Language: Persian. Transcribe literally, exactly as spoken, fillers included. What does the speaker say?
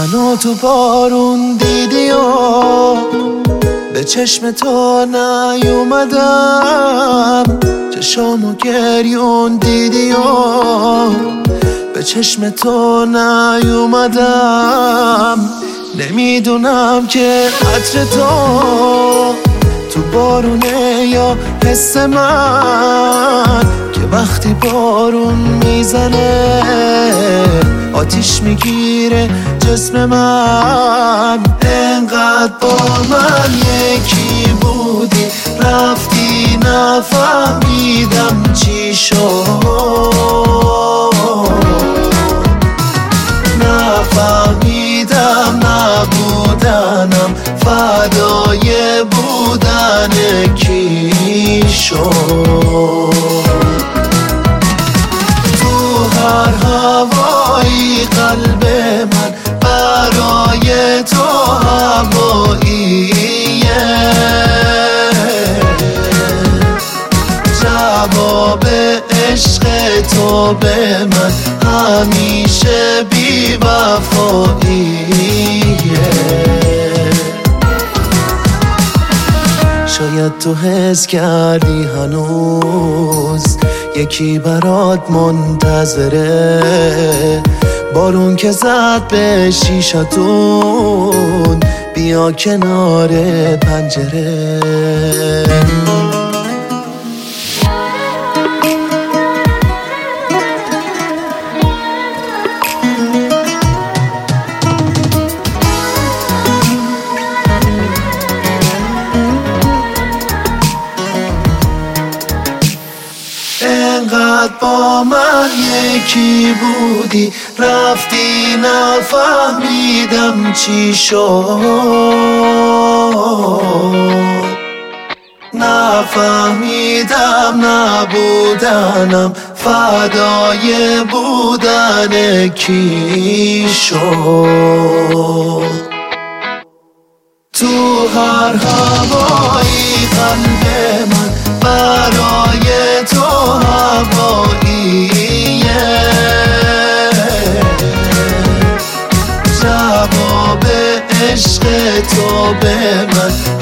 منو تو بارون دیدی و به چشم تو نیومدم، چشامو گریون دیدی و به چشم تو نیومدم. نمیدونم که عطر تو تو بارونه یا حس من، که وقتی بارون میزنه آتیش میگیره جسم من. انقدر با من یکی بودی رفتی نفهمیدم چی شد، نفهمیدم نبودنم فدای بودن کی شد. تو هر هوایی قلب من برای تو هواییه، جواب عشق تو به من همیشه بی وفاییه. شاید تو حس کردی هنوز یکی برات منتظره، بارون که زد به شیشتون بیا کنار پنجره. انقدر با من یکی بودی رفتی نفهمیدم چی شد، نفهمیدم نبودنم فدای بودن کی شد. تو هر هوایی قلب من برای تو هواییه، جواب عشق تو به من